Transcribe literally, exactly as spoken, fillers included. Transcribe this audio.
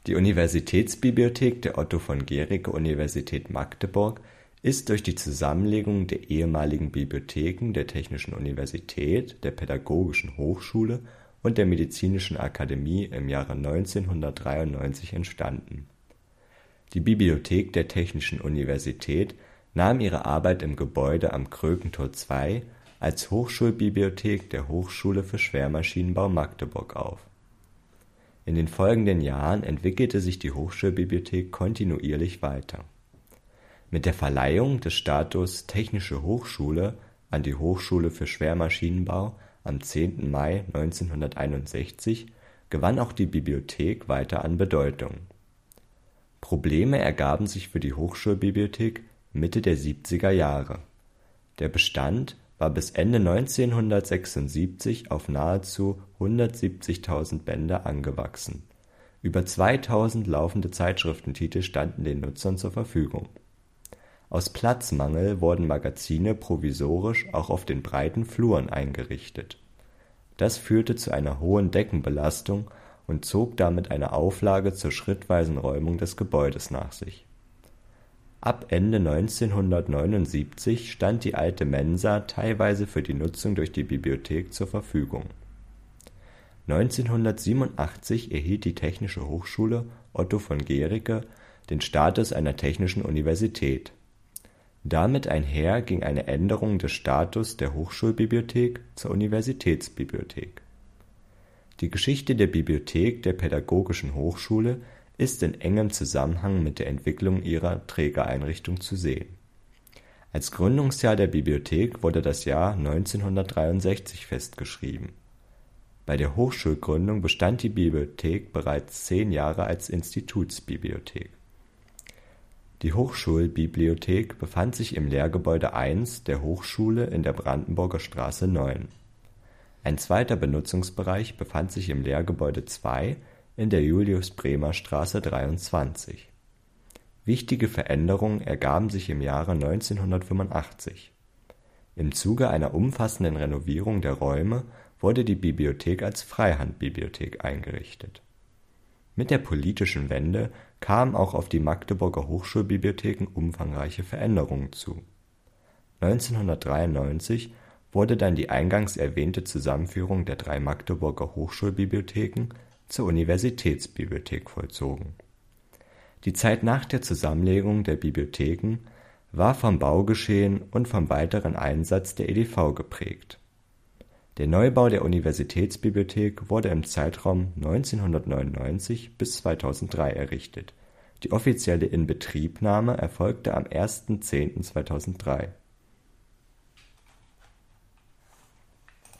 Die Universitätsbibliothek der Otto-von-Guericke-Universität Magdeburg ist durch die Zusammenlegung der ehemaligen Bibliotheken der Technischen Universität, der Pädagogischen Hochschule und der Medizinischen Akademie im Jahre neunzehnhundertdreiundneunzig entstanden. Die Bibliothek der Technischen Universität nahm ihre Arbeit im Gebäude am Krökentor zwei als Hochschulbibliothek der Hochschule für Schwermaschinenbau Magdeburg auf. In den folgenden Jahren entwickelte sich die Hochschulbibliothek kontinuierlich weiter. Mit der Verleihung des Status Technische Hochschule an die Hochschule für Schwermaschinenbau am zehnten Mai neunzehnhunderteinundsechzig gewann auch die Bibliothek weiter an Bedeutung. Probleme ergaben sich für die Hochschulbibliothek Mitte der siebziger Jahre. Der Bestand war bis Ende neunzehnhundertsechsundsiebzig auf nahezu hundertsiebzigtausend Bände angewachsen. Über zweitausend laufende Zeitschriftentitel standen den Nutzern zur Verfügung. Aus Platzmangel wurden Magazine provisorisch auch auf den breiten Fluren eingerichtet. Das führte zu einer hohen Deckenbelastung und zog damit eine Auflage zur schrittweisen Räumung des Gebäudes nach sich. Ab Ende neunzehnhundertneunundsiebzig stand die alte Mensa teilweise für die Nutzung durch die Bibliothek zur Verfügung. neunzehnhundertsiebenundachtzig erhielt die Technische Hochschule Otto von Guericke den Status einer Technischen Universität. Damit einher ging eine Änderung des Status der Hochschulbibliothek zur Universitätsbibliothek. Die Geschichte der Bibliothek der Pädagogischen Hochschule ist in engem Zusammenhang mit der Entwicklung ihrer Trägereinrichtung zu sehen. Als Gründungsjahr der Bibliothek wurde das Jahr neunzehnhundertdreiundsechzig festgeschrieben. Bei der Hochschulgründung bestand die Bibliothek bereits zehn Jahre als Institutsbibliothek. Die Hochschulbibliothek befand sich im Lehrgebäude eins der Hochschule in der Brandenburger Straße neun. Ein zweiter Benutzungsbereich befand sich im Lehrgebäude zwei in der Julius-Bremer-Straße dreiundzwanzig. Wichtige Veränderungen ergaben sich im Jahre neunzehnhundertfünfundachtzig. Im Zuge einer umfassenden Renovierung der Räume wurde die Bibliothek als Freihandbibliothek eingerichtet. Mit der politischen Wende kamen auch auf die Magdeburger Hochschulbibliotheken umfangreiche Veränderungen zu. neunzehnhundertdreiundneunzig wurde dann die eingangs erwähnte Zusammenführung der drei Magdeburger Hochschulbibliotheken zur Universitätsbibliothek vollzogen. Die Zeit nach der Zusammenlegung der Bibliotheken war vom Baugeschehen und vom weiteren Einsatz der E D V geprägt. Der Neubau der Universitätsbibliothek wurde im Zeitraum neunzehnhundertneunundneunzig bis zweitausenddrei errichtet. Die offizielle Inbetriebnahme erfolgte am ersten zehnten zweitausenddrei.